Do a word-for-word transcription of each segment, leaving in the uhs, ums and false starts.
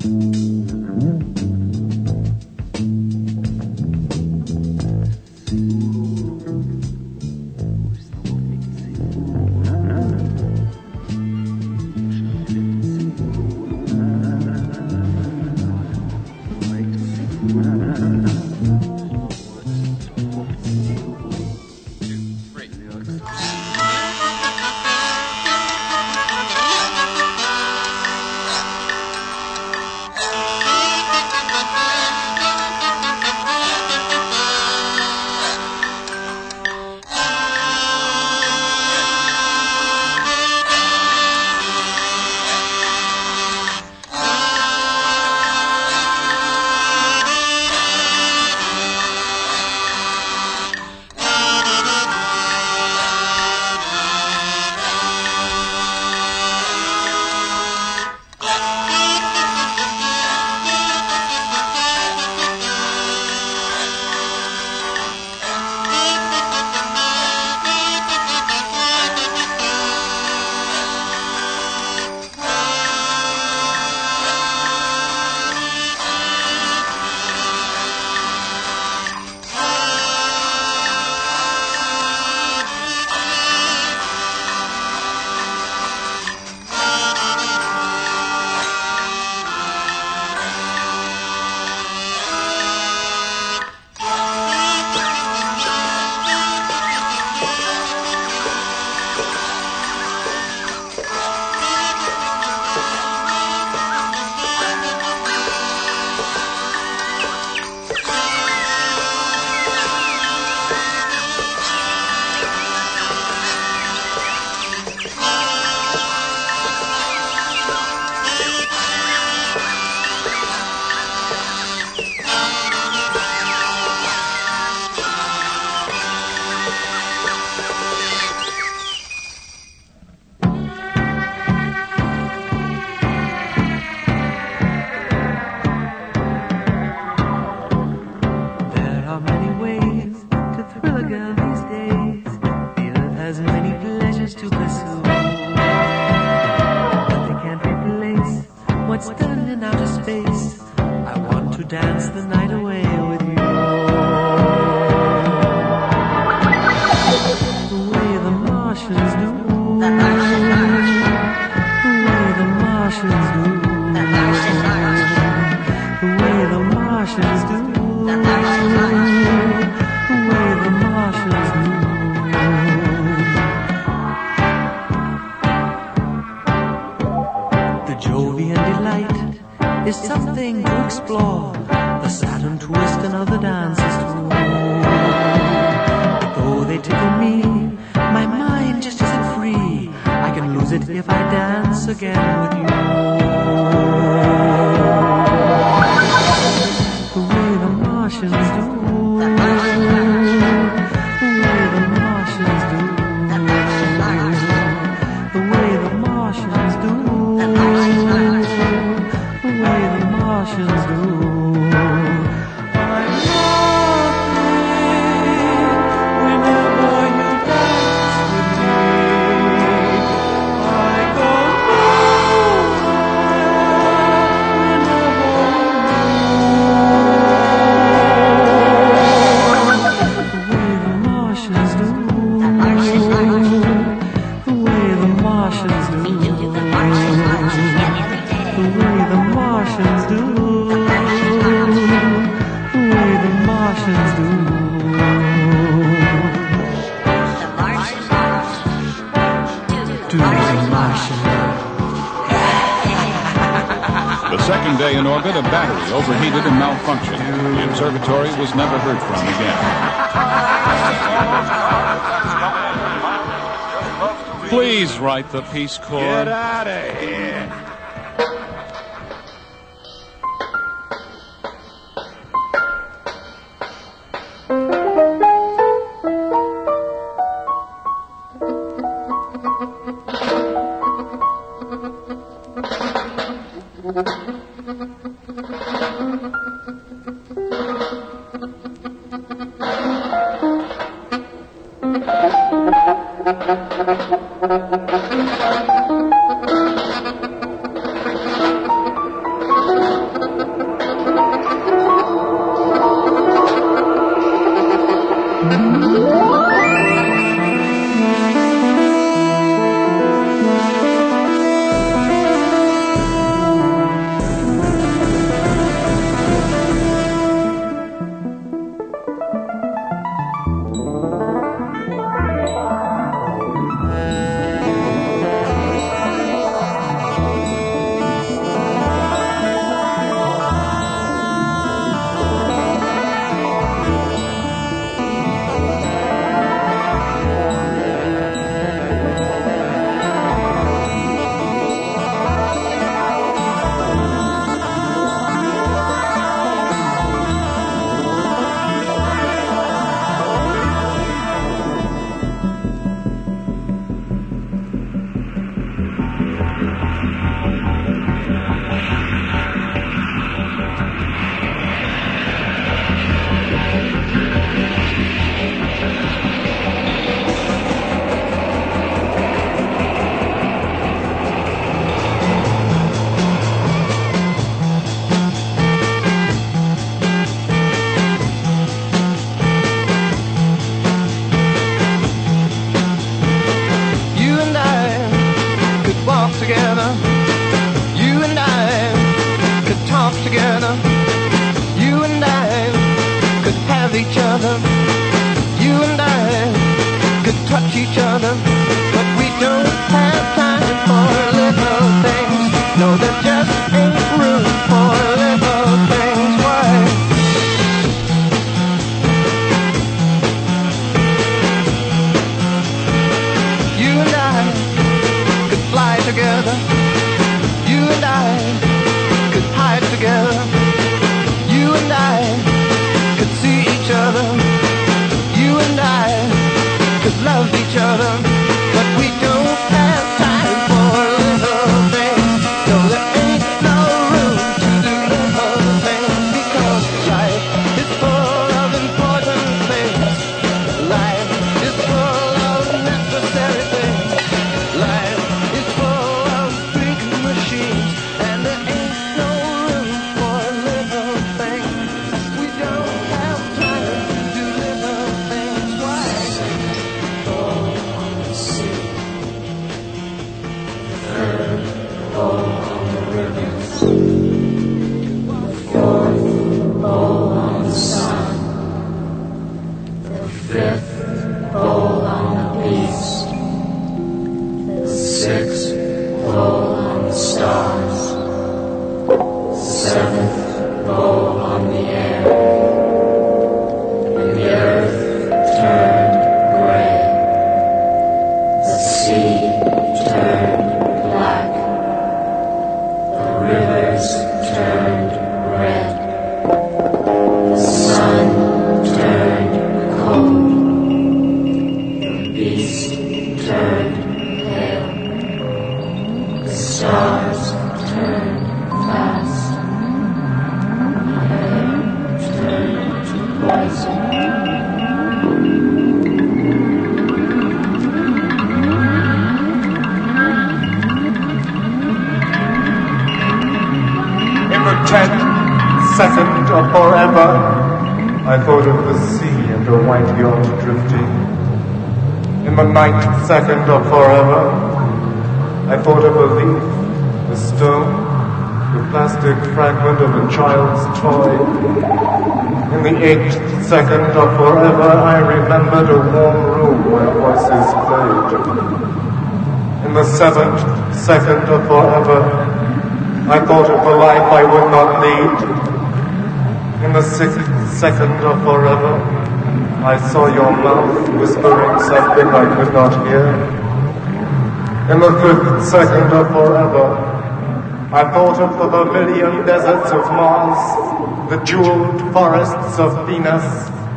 Please write the Peace Corps. Get out of here. other. You and I could touch each other, but we don't have time for little things. No, there just ain't room for little things. Why? You and I could fly together. You and I could hide together. You and I could see each other. You and I could love each other, but we don't have time for little things. No, there ain't no room to do little things, because life is full of important things. Life is full of necessary things. Life is full of big machines, and there ain't no room for little things. We don't have time to do little things. Why? Second of forever, I thought of the sea and a white yacht drifting. In the ninth second of forever, I thought of a leaf, a stone, the plastic fragment of a child's toy. In the eighth second of forever, I remembered a warm room where voices played. In the seventh second of forever, I thought of the life I would not lead. In the sixth second of forever, I saw your mouth whispering something I could not hear. In the fifth second of forever, I thought of the vermilion deserts of Mars, the jeweled forests of Venus.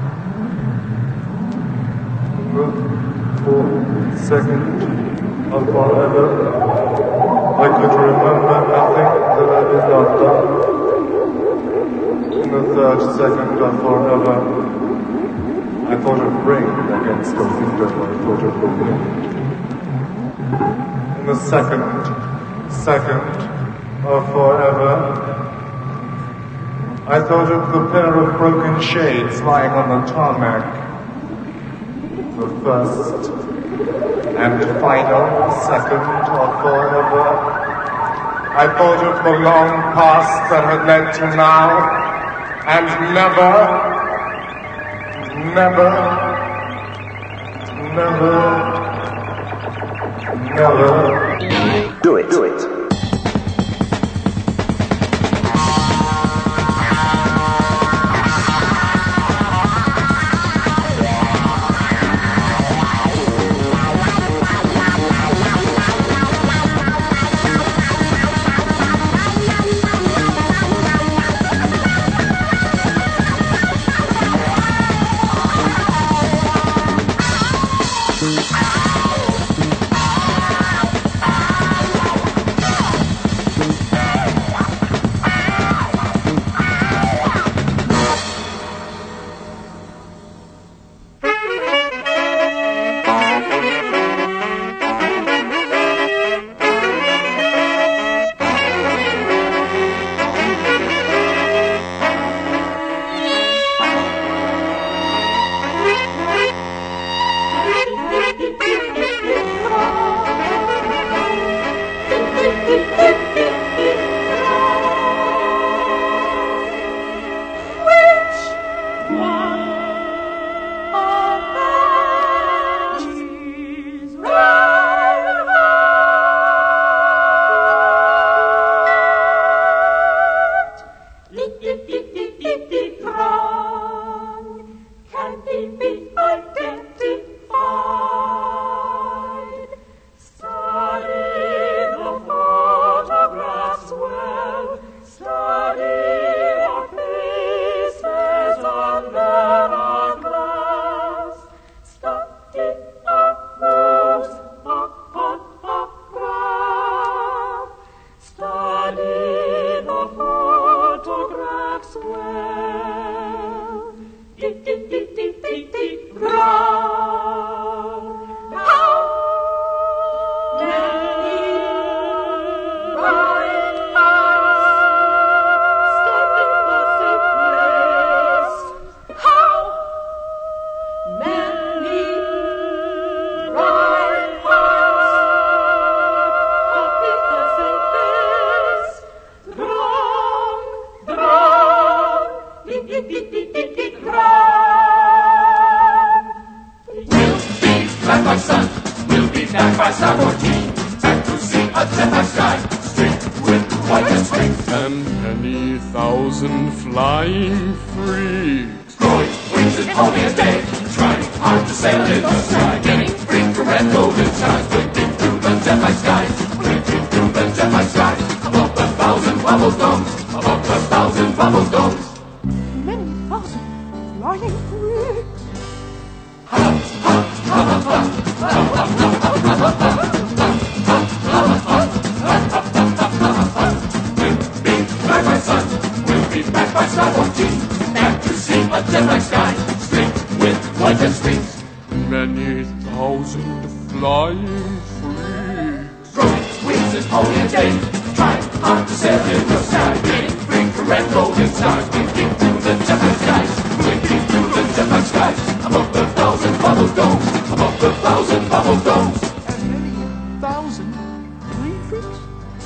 In the fourth second of forever, I could remember nothing that I did not love. In the third second of forever, I thought of rain against the window, I thought of the wind. In the second second of forever, I thought of the pair of broken shades lying on the tarmac. The first and final second of forever, I thought of the long past that had led to now. And never, never, never, never do it, do it. Many thousand flying freaks. Growing wings in only a day, trying hard to sail in the sky, getting free from red golden skies, blinking through the jet black skies, blinking through the jet black skies, above the thousand bubble domes, above the thousand bubble domes. Many thousand flying freaks. We'll be back by sun, we'll be back by star fourteen, back to see a jet black sky, streaked with white jet streaks. Many thousand flying freaks. Growing wings in only a day, trying hard to sail in the sky, getting free from red golden stars, blinking through the jet black skies, blinking through the jet black skies, above the thousand bubble domes, above the thousand bubble domes. And many thousand flying freaks.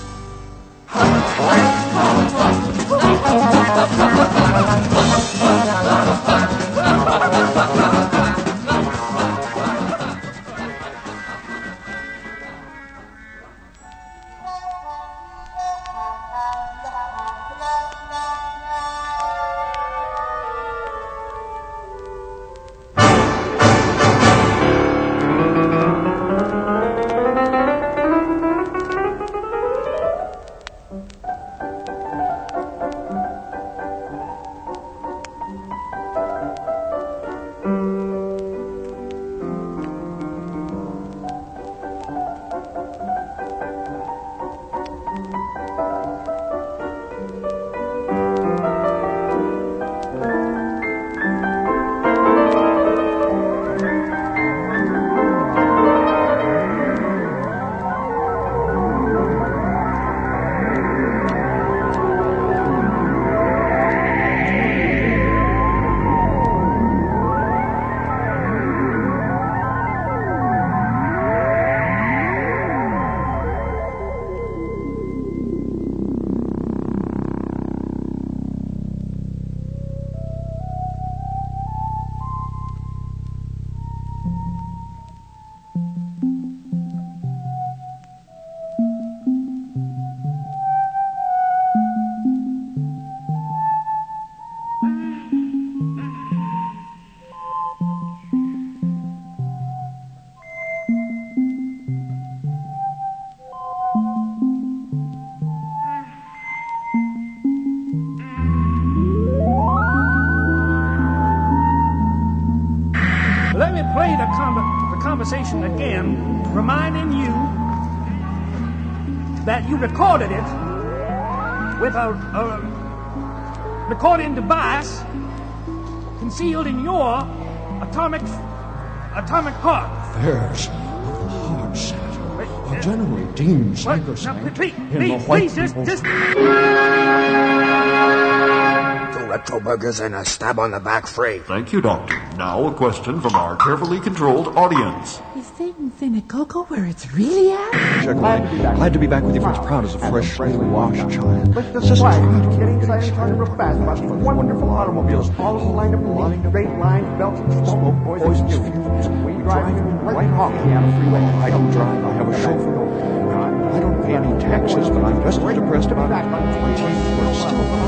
Let me play the, con- the conversation again, reminding you that you recorded it with a, a recording device concealed in your atomic atomic heart. Affairs of the heart center of General Dean Sanderson Please, in please, the White please, just, People's... just... Two retro burgers and a stab on the back free. Thank you, Doctor. Now a question from our carefully controlled audience. Is Satan Finnecoco where it's really at? Glad to be back. Glad to be back with you, Fritz. Proud as a fresh, freshly washed child. Let's just quiet. Getting excited, talking real fast about these wonderful automobiles. All lined up in these straight lines, belts and smoke, boys and girls. We drive right off the Apple Freeway. I don't drive. I have a chauffeur. I don't pay any taxes, but I'm just as depressed about it. But still